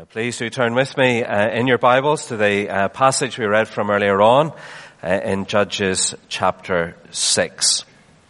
Please do turn with me in your Bibles to the passage we read from earlier on in Judges chapter 6.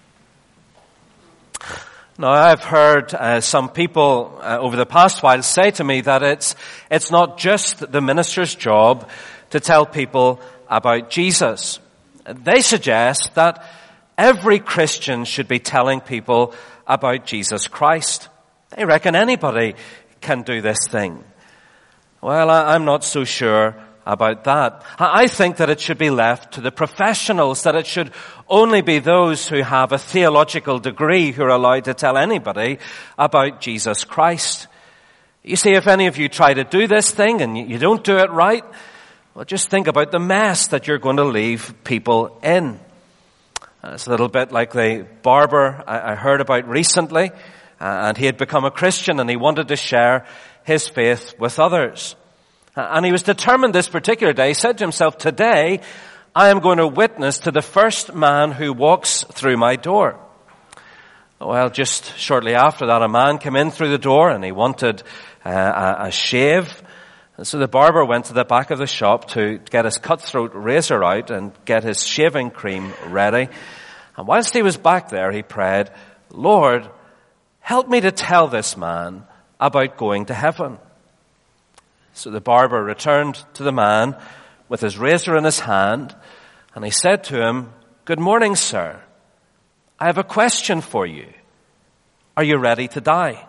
Now, I've heard some people over the past while say to me that it's not just the minister's job to tell people about Jesus. They suggest that every Christian should be telling people about Jesus Christ. They reckon anybody can do this thing. Well, I'm not so sure about that. I think that it should be left to the professionals, that it should only be those who have a theological degree who are allowed to tell anybody about Jesus Christ. You see, if any of you try to do this thing and you don't do it right, well, just think about the mess that you're going to leave people in. It's a little bit like the barber I heard about recently, and he had become a Christian and he wanted to share his faith with others. And he was determined this particular day, he said to himself, today I am going to witness to the first man who walks through my door. Well, just shortly after that, a man came in through the door and he wanted a shave. And so the barber went to the back of the shop to get his cutthroat razor out and get his shaving cream ready. And whilst he was back there, he prayed, Lord, help me to tell this man about going to heaven. So the barber returned to the man with his razor in his hand, and he said to him, Good morning, sir. I have a question for you. Are you ready to die?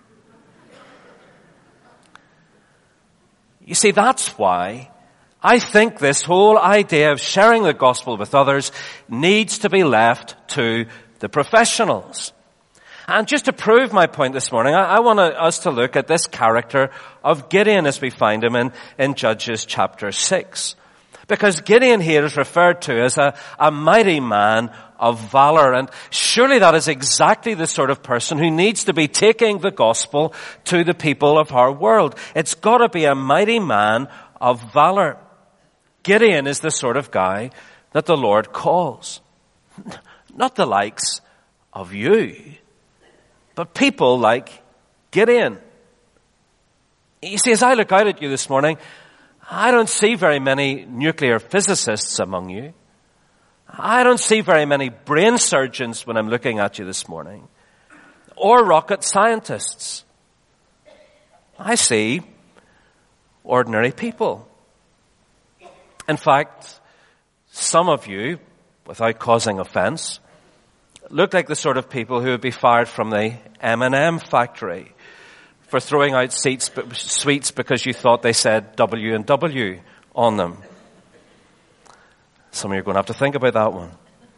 You see, that's why I think this whole idea of sharing the gospel with others needs to be left to the professionals. And just to prove my point this morning, I want us to look at this character of Gideon as we find him in Judges chapter 6. Because Gideon here is referred to as a mighty man of valor. And surely that is exactly the sort of person who needs to be taking the gospel to the people of our world. It's got to be a mighty man of valor. Gideon is the sort of guy that the Lord calls. Not the likes of you, but people like Gideon. You see, as I look out at you this morning, I don't see very many nuclear physicists among you. I don't see very many brain surgeons when I'm looking at you this morning, or rocket scientists. I see ordinary people. In fact, some of you, without causing offense, look like the sort of people who would be fired from the M&M factory for throwing out sweets because you thought they said W&W on them. Some of you are going to have to think about that one.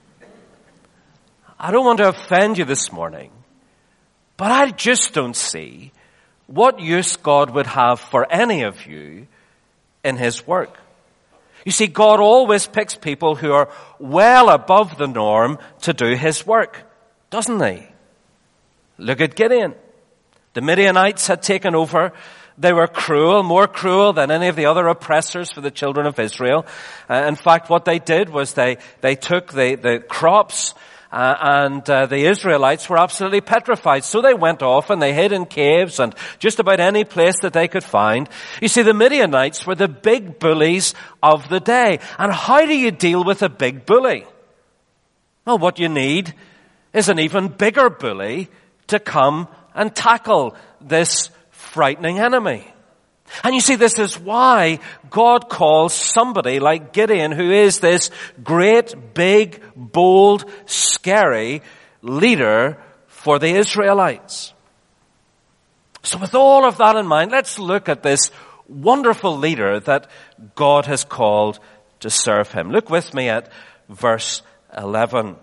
I don't want to offend you this morning, but I just don't see what use God would have for any of you in His work. You see, God always picks people who are well above the norm to do His work, doesn't He? Look at Gideon. The Midianites had taken over. They were cruel, more cruel than any of the other oppressors for the children of Israel. In fact, what they did was they took the crops, and the Israelites were absolutely petrified. So they went off and they hid in caves and just about any place that they could find. You see, the Midianites were the big bullies of the day. And how do you deal with a big bully? Well, what you need is an even bigger bully to come and tackle this frightening enemy. And you see, this is why God calls somebody like Gideon, who is this great, big, bold, scary leader for the Israelites. So with all of that in mind, let's look at this wonderful leader that God has called to serve Him. Look with me at verse 11.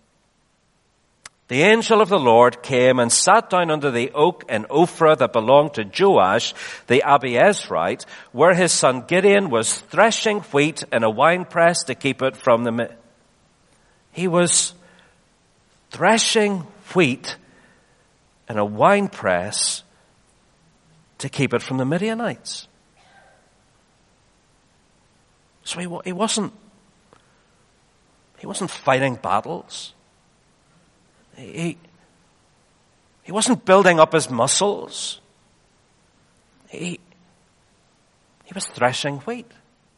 The angel of the Lord came and sat down under the oak in Ophrah that belonged to Joash, the Abiezrite, where his son Gideon was threshing wheat in a winepress to keep it from the... He was threshing wheat in a winepress to keep it from the Midianites. So he wasn't fighting battles. He wasn't building up his muscles. He was threshing wheat.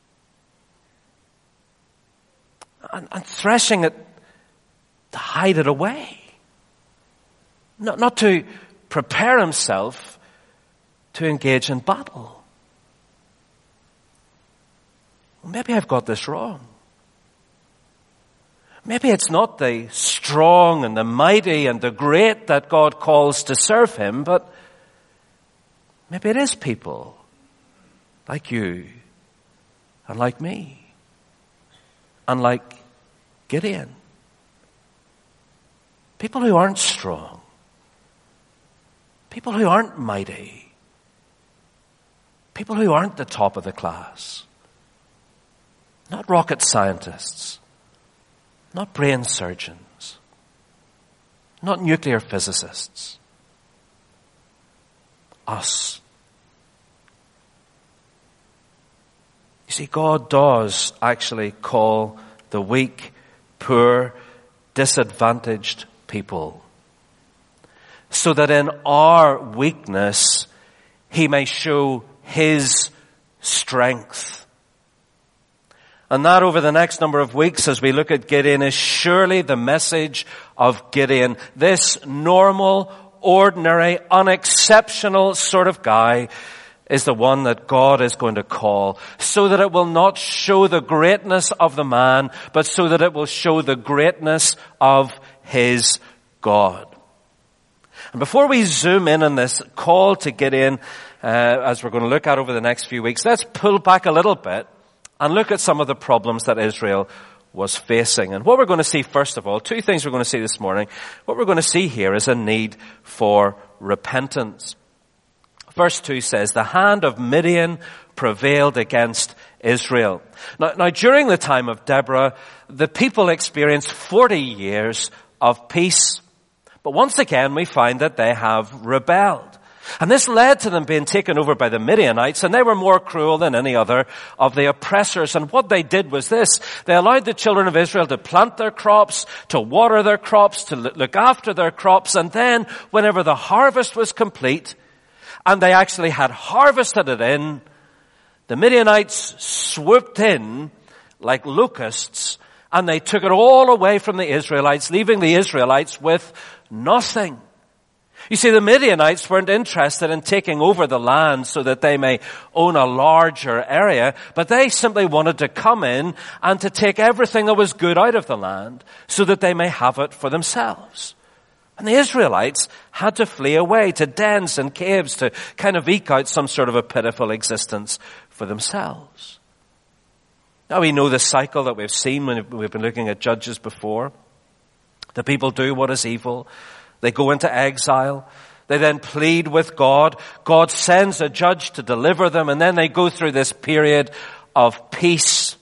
And threshing it to hide it away. Not to prepare himself to engage in battle. Maybe I've got this wrong. Maybe it's not the strong and the mighty and the great that God calls to serve him, but maybe it is people like you and like me and like Gideon. People who aren't strong. People who aren't mighty. People who aren't the top of the class. Not rocket scientists. Not brain surgeons. Not nuclear physicists. Us. You see, God does actually call the weak, poor, disadvantaged people, so that in our weakness, he may show his strength. And that over the next number of weeks as we look at Gideon is surely the message of Gideon. This normal, ordinary, unexceptional sort of guy is the one that God is going to call, so that it will not show the greatness of the man, but so that it will show the greatness of his God. And before we zoom in on this call to Gideon, as we're going to look at over the next few weeks, let's pull back a little bit and look at some of the problems that Israel was facing. And what we're going to see, first of all, two things we're going to see this morning. What we're going to see here is a need for repentance. Verse 2 says, the hand of Midian prevailed against Israel. Now, during the time of Deborah, the people experienced 40 years of peace. But once again, we find that they have rebelled. And this led to them being taken over by the Midianites, and they were more cruel than any other of the oppressors. And what they did was this. They allowed the children of Israel to plant their crops, to water their crops, to look after their crops, and then whenever the harvest was complete, and they actually had harvested it in, the Midianites swooped in like locusts, and they took it all away from the Israelites, leaving the Israelites with nothing. You see, the Midianites weren't interested in taking over the land so that they may own a larger area, but they simply wanted to come in and to take everything that was good out of the land so that they may have it for themselves. And the Israelites had to flee away to dens and caves to kind of eke out some sort of a pitiful existence for themselves. Now we know the cycle that we've seen when we've been looking at Judges before. The people do what is evil. They go into exile. They then plead with God. God sends a judge to deliver them, and then they go through this period of peace.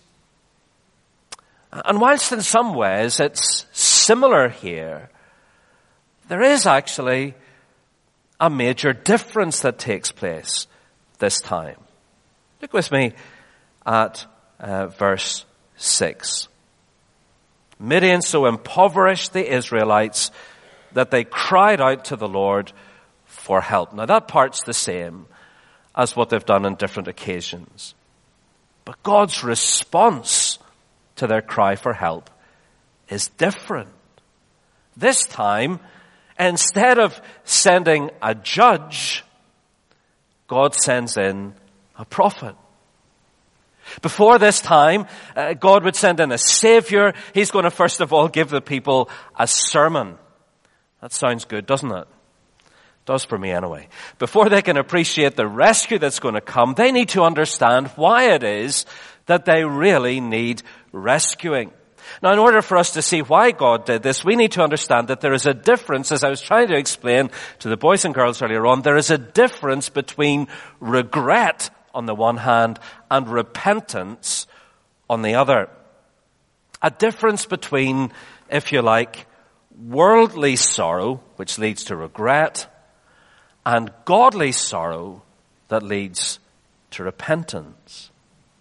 And whilst in some ways it's similar here, there is actually a major difference that takes place this time. Look with me at verse 6. Midian so impoverished the Israelites that they cried out to the Lord for help. Now that part's the same as what they've done on different occasions. But God's response to their cry for help is different. This time, instead of sending a judge, God sends in a prophet. Before this time, God would send in a savior. He's going to first of all give the people a sermon. That sounds good, doesn't it? Does for me anyway. Before they can appreciate the rescue that's going to come, they need to understand why it is that they really need rescuing. Now, in order for us to see why God did this, we need to understand that there is a difference, as I was trying to explain to the boys and girls earlier on, there is a difference between regret on the one hand and repentance on the other. A difference between, if you like, worldly sorrow, which leads to regret, and godly sorrow that leads to repentance.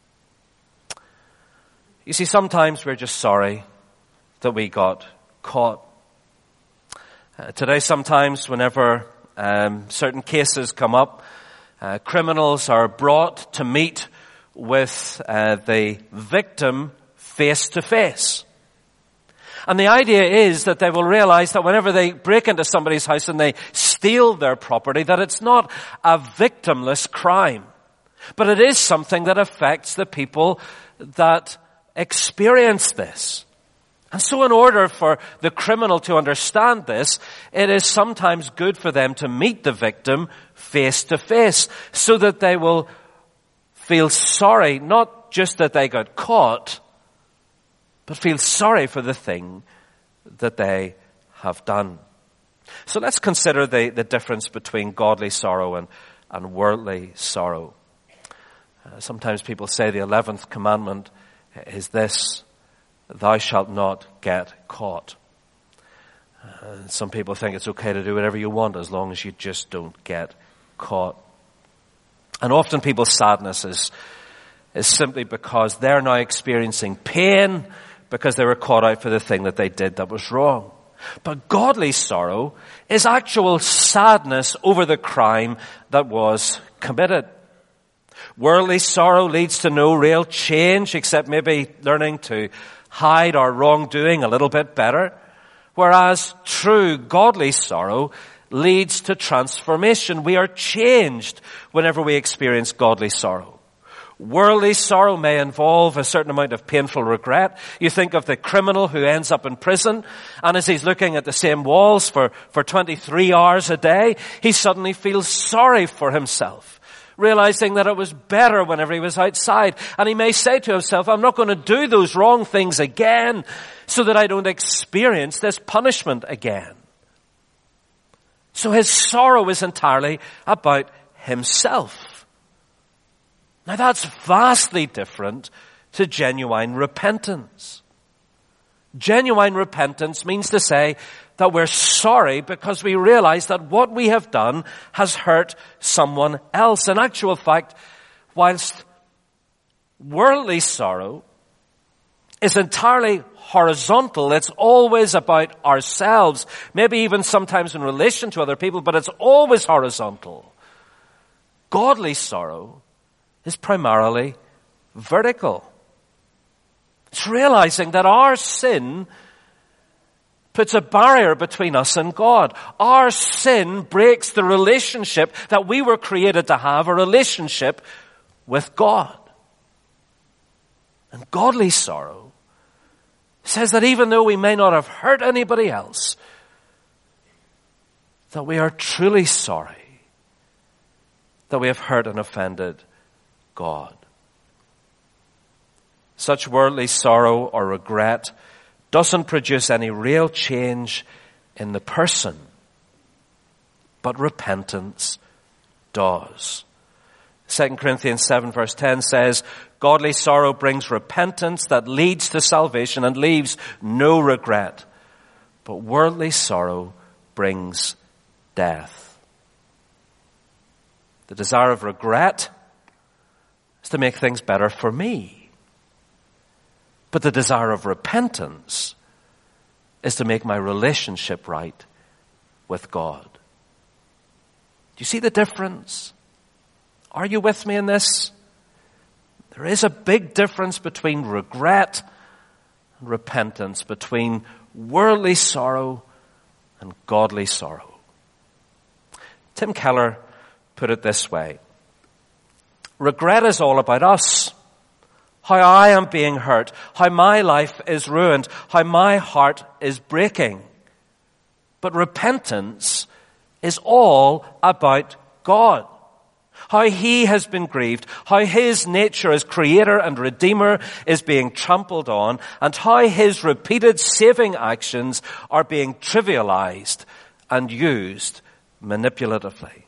You see, sometimes we're just sorry that we got caught. Today, sometimes whenever certain cases come up, criminals are brought to meet with the victim face to face. And the idea is that they will realize that whenever they break into somebody's house and they steal their property, that it's not a victimless crime, but it is something that affects the people that experience this. And so in order for the criminal to understand this, it is sometimes good for them to meet the victim face to face so that they will feel sorry, not just that they got caught, but feel sorry for the thing that they have done. So let's consider the difference between godly sorrow and worldly sorrow. Sometimes people say the 11th commandment is this: thou shalt not get caught. Some people think it's okay to do whatever you want as long as you just don't get caught. And often people's sadness is simply because they're now experiencing pain because they were caught out for the thing that they did that was wrong. But godly sorrow is actual sadness over the crime that was committed. Worldly sorrow leads to no real change except maybe learning to hide our wrongdoing a little bit better, whereas true godly sorrow leads to transformation. We are changed whenever we experience godly sorrow. Worldly sorrow may involve a certain amount of painful regret. You think of the criminal who ends up in prison, and as he's looking at the same walls for 23 hours a day, he suddenly feels sorry for himself, realizing that it was better whenever he was outside. And he may say to himself, I'm not going to do those wrong things again so that I don't experience this punishment again. So his sorrow is entirely about himself. Now that's vastly different to genuine repentance. Genuine repentance means to say that we're sorry because we realize that what we have done has hurt someone else. In actual fact, whilst worldly sorrow is entirely horizontal, it's always about ourselves, maybe even sometimes in relation to other people, but it's always horizontal. Godly sorrow is primarily vertical. It's realizing that our sin puts a barrier between us and God. Our sin breaks the relationship that we were created to have, a relationship with God. And godly sorrow says that even though we may not have hurt anybody else, that we are truly sorry that we have hurt and offended God. Such worldly sorrow or regret doesn't produce any real change in the person, but repentance does. 2 Corinthians 7 verse 10 says, godly sorrow brings repentance that leads to salvation and leaves no regret, but worldly sorrow brings death. The desire of regret is to make things better for me. But the desire of repentance is to make my relationship right with God. Do you see the difference? Are you with me in this? There is a big difference between regret and repentance, between worldly sorrow and godly sorrow. Tim Keller put it this way: regret is all about us. How I am being hurt, how my life is ruined, how my heart is breaking. But repentance is all about God. How He has been grieved, how His nature as Creator and Redeemer is being trampled on, and how His repeated saving actions are being trivialized and used manipulatively.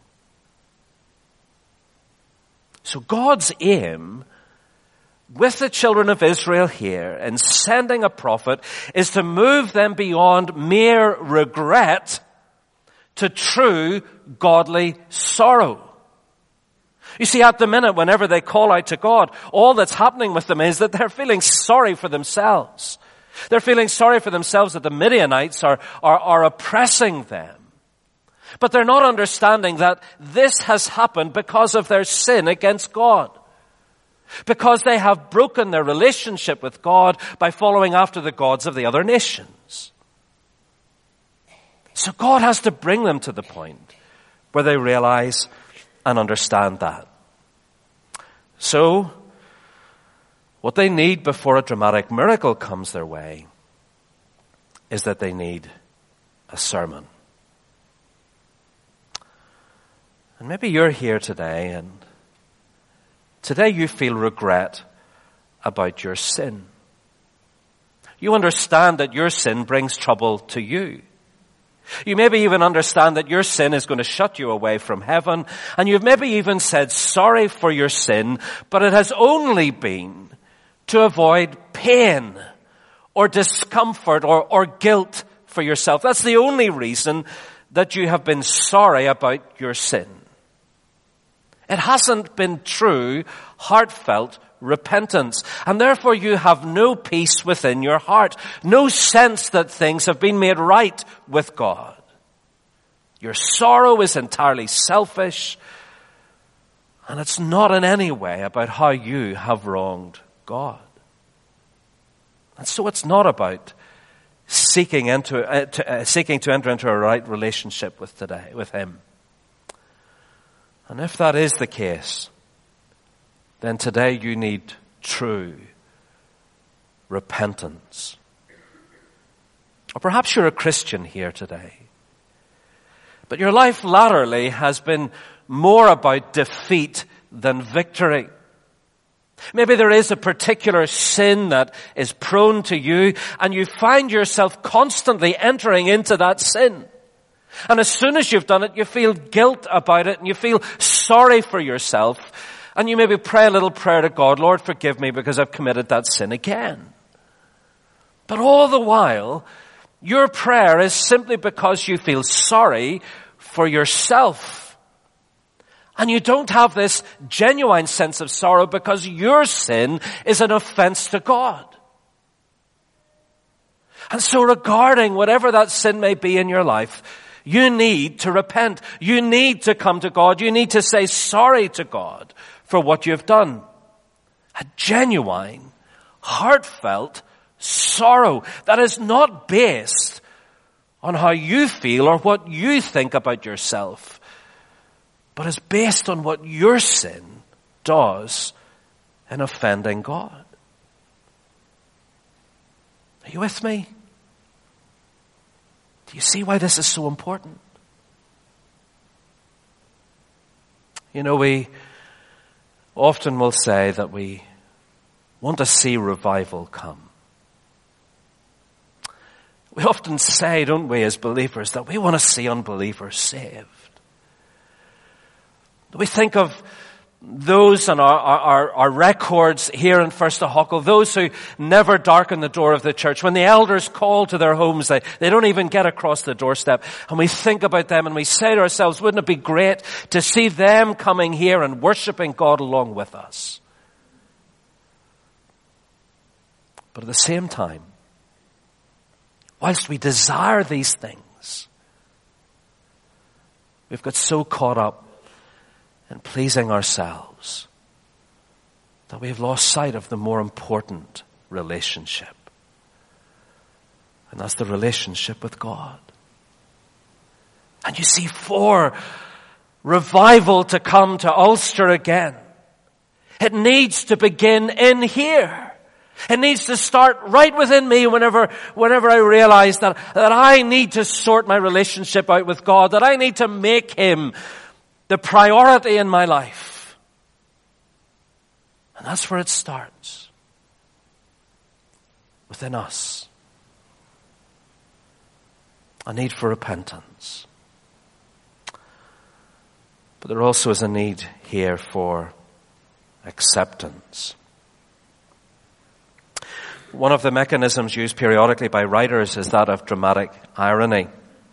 So God's aim with the children of Israel here in sending a prophet is to move them beyond mere regret to true godly sorrow. You see, at the minute, whenever they call out to God, all that's happening with them is that they're feeling sorry for themselves. They're feeling sorry for themselves that the Midianites are oppressing them. But they're not understanding that this has happened because of their sin against God. because they have broken their relationship with God by following after the gods of the other nations. So God has to bring them to the point where they realize and understand that. So, what they need before a dramatic miracle comes their way is that they need a sermon. And maybe you're here today and today you feel regret about your sin. You understand that your sin brings trouble to you. You maybe even understand that your sin is going to shut you away from heaven, and you've maybe even said sorry for your sin, but it has only been to avoid pain or discomfort or guilt for yourself. That's the only reason that you have been sorry about your sin. It hasn't been true, heartfelt repentance. And therefore you have no peace within your heart. No sense that things have been made right with God. Your sorrow is entirely selfish. And it's not in any way about how you have wronged God. And so it's not about seeking to enter into a right relationship with Him. And if that is the case, then today you need true repentance. Or perhaps you're a Christian here today, but your life latterly has been more about defeat than victory. Maybe there is a particular sin that is prone to you, and you find yourself constantly entering into that sin. And as soon as you've done it, you feel guilt about it, and you feel sorry for yourself. And you maybe pray a little prayer to God, Lord, forgive me because I've committed that sin again. But all the while, your prayer is simply because you feel sorry for yourself. And you don't have this genuine sense of sorrow because your sin is an offense to God. And so regarding whatever that sin may be in your life, you need to repent. You need to come to God. You need to say sorry to God for what you've done. A genuine, heartfelt sorrow that is not based on how you feel or what you think about yourself, but is based on what your sin does in offending God. Are you with me? Do you see why this is so important? You know, we often will say that we want to see revival come. We often say, don't we, as believers, that we want to see unbelievers saved. We think of those on our records here in First Huckle, those who never darken the door of the church. When the elders call to their homes, they don't even get across the doorstep. And we think about them and we say to ourselves, wouldn't it be great to see them coming here and worshiping God along with us? But at the same time, whilst we desire these things, we've got so caught up in pleasing ourselves that we have lost sight of the more important relationship. And that's the relationship with God. And you see, for revival to come to Ulster again, it needs to begin in here. It needs to start right within me whenever I realize that I need to sort my relationship out with God, that I need to make Him the priority in my life. And that's where it starts. Within us. A need for repentance. But there also is a need here for acceptance. One of the mechanisms used periodically by writers is that of dramatic irony.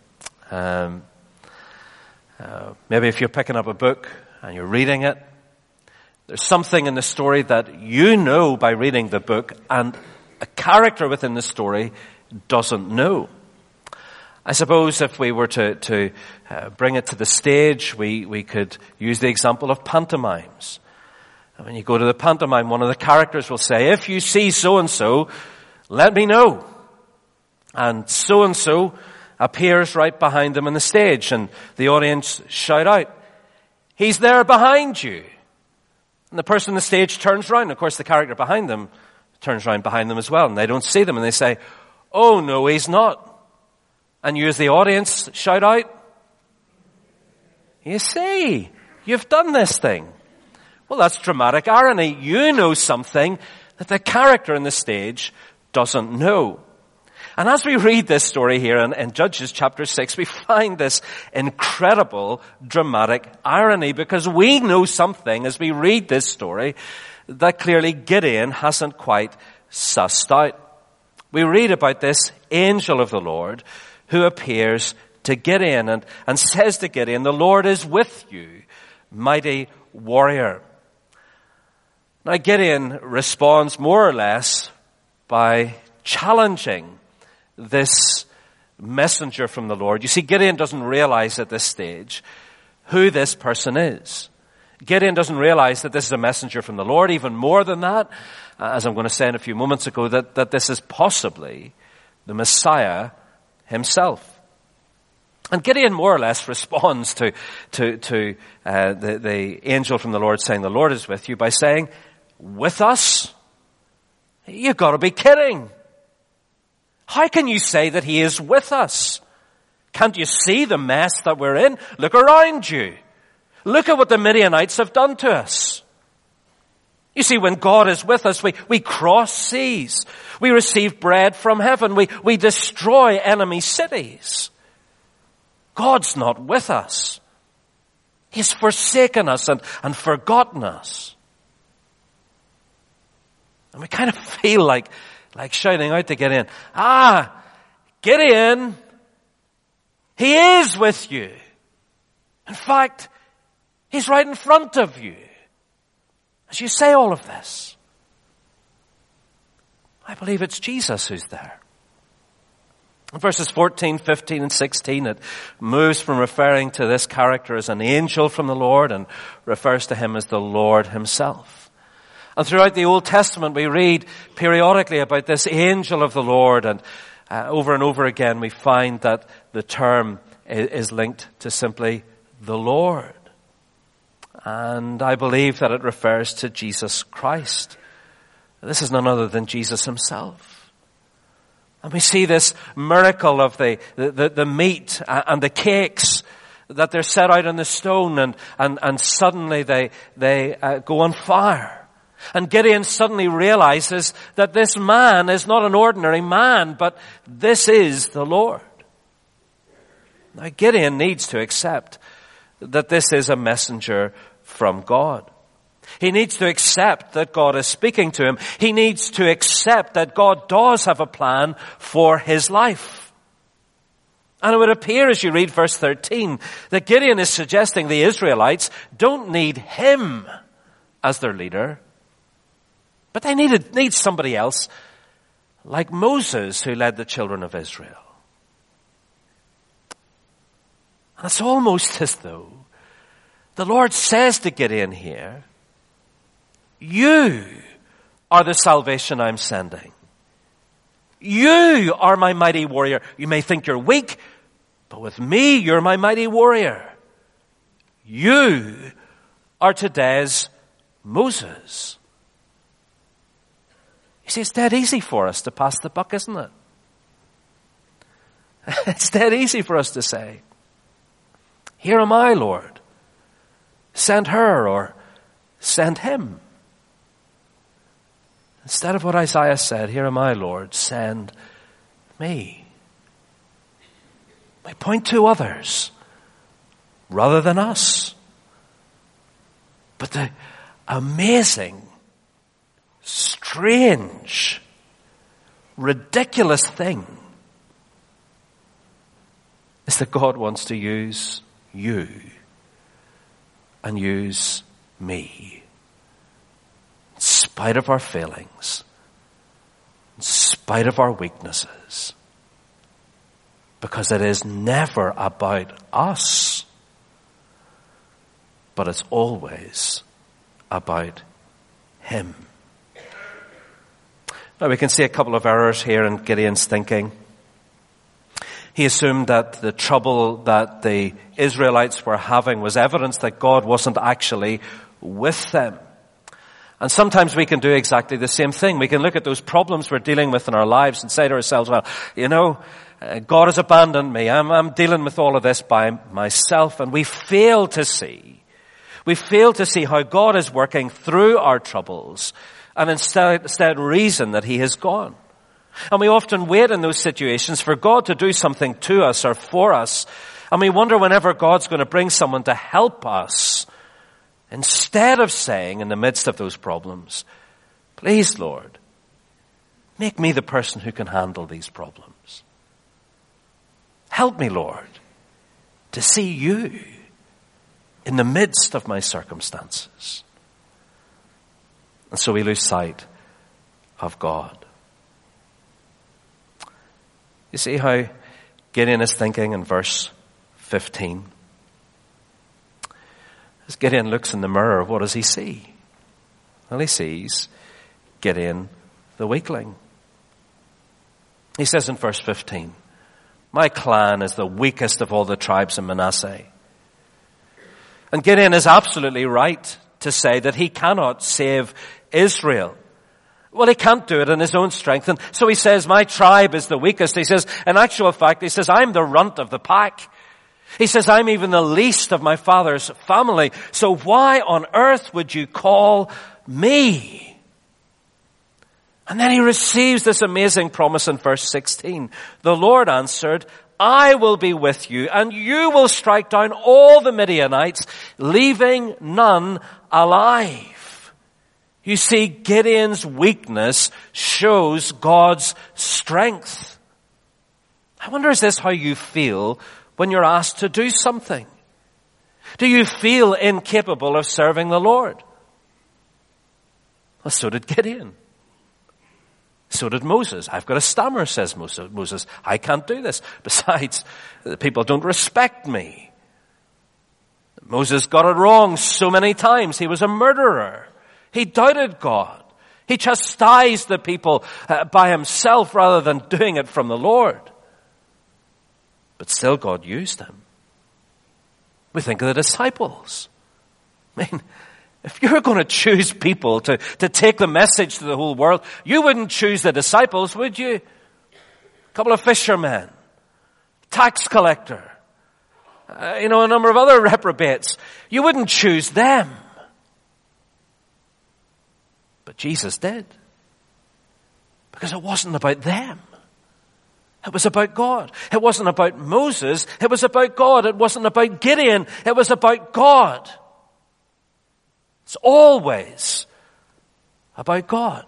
Maybe if you're picking up a book and you're reading it, there's something in the story that you know by reading the book and a character within the story doesn't know. I suppose if we were to bring it to the stage, we could use the example of pantomimes. And when you go to the pantomime, one of the characters will say, if you see so-and-so, let me know. And so-and-so appears right behind them on the stage, and the audience shout out, he's there behind you. And the person on the stage turns around. Of course, the character behind them turns around behind them as well, and they don't see them, and they say, oh no, he's not. And you as the audience shout out, you see, you've done this thing. Well, that's dramatic irony. You know something that the character on the stage doesn't know. And as we read this story here in Judges chapter 6, we find this incredible dramatic irony, because we know something as we read this story that clearly Gideon hasn't quite sussed out. We read about this angel of the Lord who appears to Gideon and says to Gideon, the Lord is with you, mighty warrior. Now Gideon responds more or less by challenging this messenger from the Lord. You see, Gideon doesn't realize at this stage who this person is. Gideon doesn't realize that this is a messenger from the Lord. Even more than that, as I'm going to say in a few moments ago, that this is possibly the Messiah himself. And Gideon more or less responds to the angel from the Lord saying, the Lord is with you, by saying, with us? You've got to be kidding. How can you say that he is with us? Can't you see the mess that we're in? Look around you. Look at what the Midianites have done to us. You see, when God is with us, we cross seas. We receive bread from heaven. We destroy enemy cities. God's not with us. He's forsaken us and forgotten us. And we kind of feel like shouting out to Gideon, Gideon, he is with you. In fact, he's right in front of you. As you say all of this, I believe it's Jesus who's there. In verses 14, 15, and 16, it moves from referring to this character as an angel from the Lord and refers to him as the Lord himself. And throughout the Old Testament, we read periodically about this angel of the Lord, and over again we find that the term is linked to simply the Lord. And I believe that it refers to Jesus Christ. This is none other than Jesus himself. And we see this miracle of the meat and the cakes that they're set out on the stone, and suddenly they go on fire. And Gideon suddenly realizes that this man is not an ordinary man, but this is the Lord. Now Gideon needs to accept that this is a messenger from God. He needs to accept that God is speaking to him. He needs to accept that God does have a plan for his life. And it would appear as you read verse 13 that Gideon is suggesting the Israelites don't need him as their leader, but they need somebody else like Moses, who led the children of Israel. And it's almost as though the Lord says to Gideon here, you are the salvation I'm sending. You are my mighty warrior. You may think you're weak, but with me, you're my mighty warrior. You are today's Moses. You see, it's dead easy for us to pass the buck, isn't it? It's dead easy for us to say, here am I, Lord. Send her or send him. Instead of what Isaiah said, here am I, Lord, send me. We point to others rather than us. But the amazing, strange, ridiculous thing is that God wants to use you and use me. In spite of our failings, in spite of our weaknesses, because it is never about us, but it's always about him. Now we can see a couple of errors here in Gideon's thinking. He assumed that the trouble that the Israelites were having was evidence that God wasn't actually with them. And sometimes we can do exactly the same thing. We can look at those problems we're dealing with in our lives and say to ourselves, well, God has abandoned me. I'm dealing with all of this by myself. And we fail to see how God is working through our troubles and instead reason that he has gone. And we often wait in those situations for God to do something to us or for us. And we wonder whenever God's going to bring someone to help us, instead of saying in the midst of those problems, please, Lord, make me the person who can handle these problems. Help me, Lord, to see you in the midst of my circumstances. And so we lose sight of God. You see how Gideon is thinking in verse 15? As Gideon looks in the mirror, what does he see? Well, he sees Gideon the weakling. He says in verse 15, my clan is the weakest of all the tribes in Manasseh. And Gideon is absolutely right to say that he cannot save Israel. Well, he can't do it in his own strength. And so he says, my tribe is the weakest. He says, in actual fact, he says, I'm the runt of the pack. He says, I'm even the least of my father's family. So why on earth would you call me? And then he receives this amazing promise in verse 16. The Lord answered, I will be with you, and you will strike down all the Midianites, leaving none alive. You see, Gideon's weakness shows God's strength. I wonder, is this how you feel when you're asked to do something? Do you feel incapable of serving the Lord? Well, so did Gideon. So did Moses. I've got a stammer, says Moses. I can't do this. Besides, the people don't respect me. Moses got it wrong so many times. He was a murderer. He doubted God. He chastised the people by himself rather than doing it from the Lord. But still God used him. We think of the disciples. I mean, if you're going to choose people to take the message to the whole world, you wouldn't choose the disciples, would you? A couple of fishermen, tax collector, a number of other reprobates. You wouldn't choose them. But Jesus did. Because it wasn't about them. It was about God. It wasn't about Moses. It was about God. It wasn't about Gideon. It was about God. It's always about God.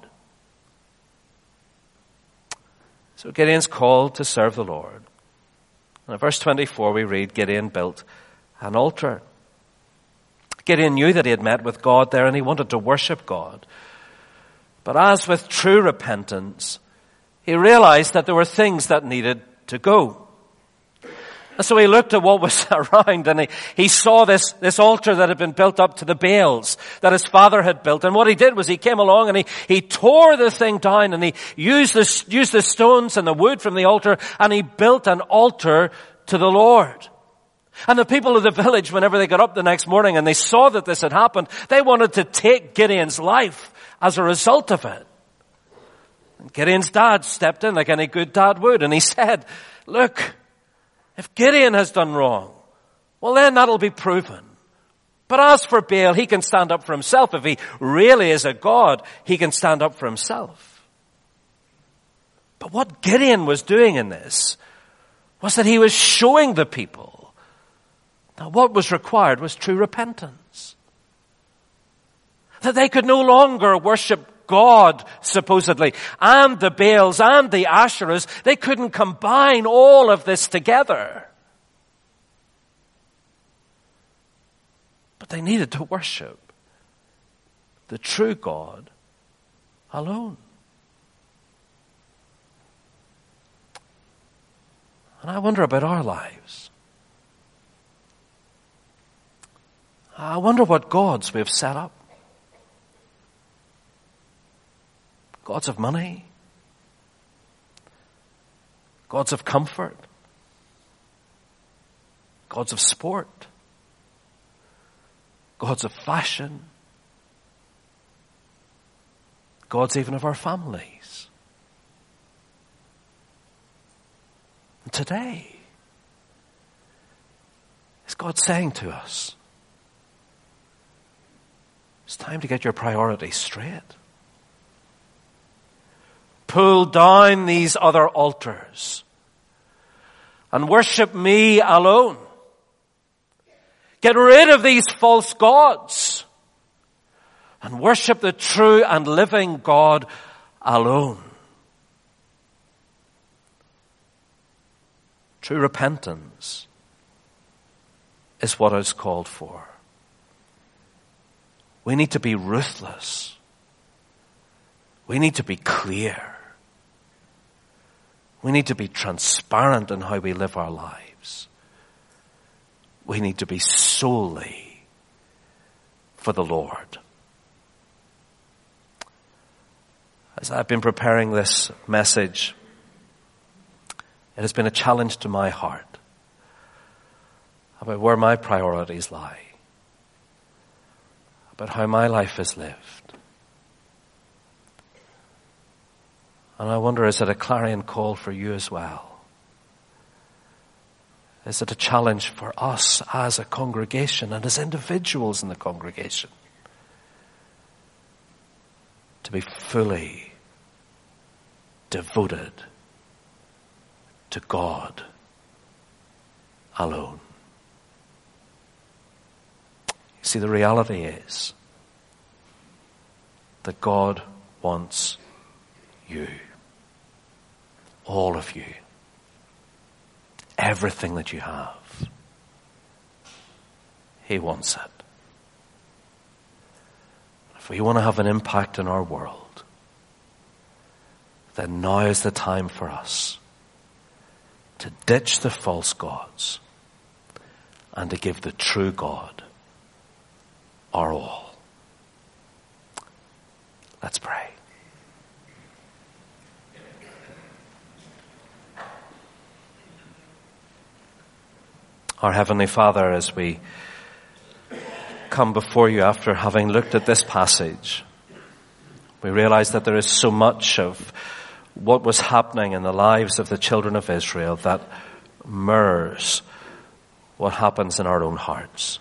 So Gideon's called to serve the Lord. And in verse 24 we read, Gideon built an altar. Gideon knew that he had met with God there and he wanted to worship God. But as with true repentance, he realized that there were things that needed to go. And so he looked at what was around and he saw this altar that had been built up to the Baals that his father had built. And what he did was he came along and he tore the thing down and he used the stones and the wood from the altar and he built an altar to the Lord. And the people of the village, whenever they got up the next morning and they saw that this had happened, they wanted to take Gideon's life as a result of it. And Gideon's dad stepped in like any good dad would and he said, look, if Gideon has done wrong, well then that'll be proven. But as for Baal, he can stand up for himself. If he really is a god, he can stand up for himself. But what Gideon was doing in this was that he was showing the people that what was required was true repentance. That they could no longer worship God, supposedly, and the Baals and the Asherahs. They couldn't combine all of this together. But they needed to worship the true God alone. And I wonder about our lives. I wonder what gods we've set up. Gods of money, gods of comfort, gods of sport, gods of fashion, gods even of our families. And today, is God saying to us, it's time to get your priorities straight. Pull down these other altars and worship me alone. Get rid of these false gods and worship the true and living God alone. True repentance is what is called for. We need to be ruthless. We need to be clear. We need to be transparent in how we live our lives. We need to be solely for the Lord. As I've been preparing this message, it has been a challenge to my heart about where my priorities lie, about how my life is lived. And I wonder, is it a clarion call for you as well? Is it a challenge for us as a congregation and as individuals in the congregation to be fully devoted to God alone? You see, the reality is that God wants you. All of you. Everything that you have. He wants it. If we want to have an impact in our world, then now is the time for us to ditch the false gods and to give the true God our all. Let's pray. Our Heavenly Father, as we come before you after having looked at this passage, we realize that there is so much of what was happening in the lives of the children of Israel that mirrors what happens in our own hearts.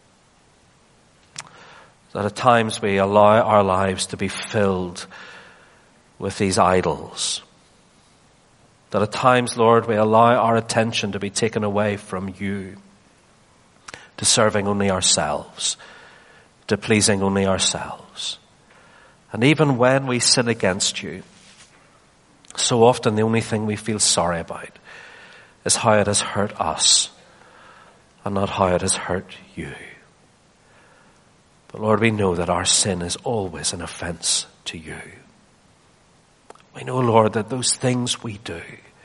That at times we allow our lives to be filled with these idols. That at times, Lord, we allow our attention to be taken away from you, to serving only ourselves, to pleasing only ourselves. And even when we sin against you, so often the only thing we feel sorry about is how it has hurt us and not how it has hurt you. But Lord, we know that our sin is always an offense to you. We know, Lord, that those things we do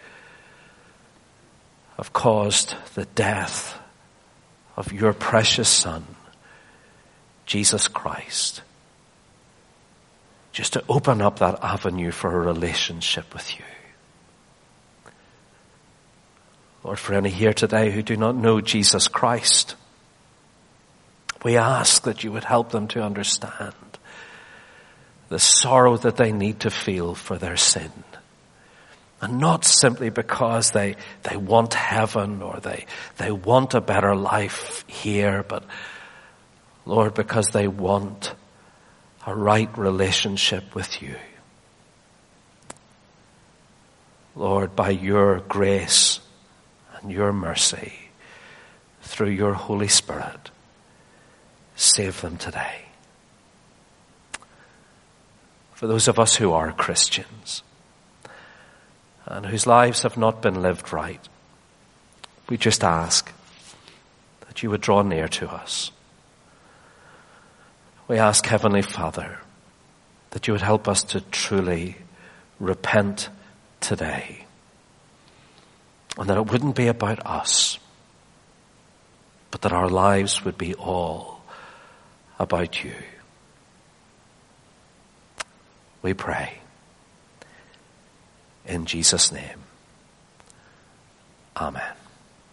have caused the death of your precious Son, Jesus Christ, just to open up that avenue for a relationship with you. Lord, for any here today who do not know Jesus Christ, we ask that you would help them to understand the sorrow that they need to feel for their sin. And not simply because they want heaven or they want a better life here, but Lord, because they want a right relationship with you. Lord, by your grace and your mercy, through your Holy Spirit, save them today. For those of us who are Christians and whose lives have not been lived right, we just ask that you would draw near to us. We ask, Heavenly Father, that you would help us to truly repent today, and that it wouldn't be about us, but that our lives would be all about you. We pray in Jesus' name. Amen.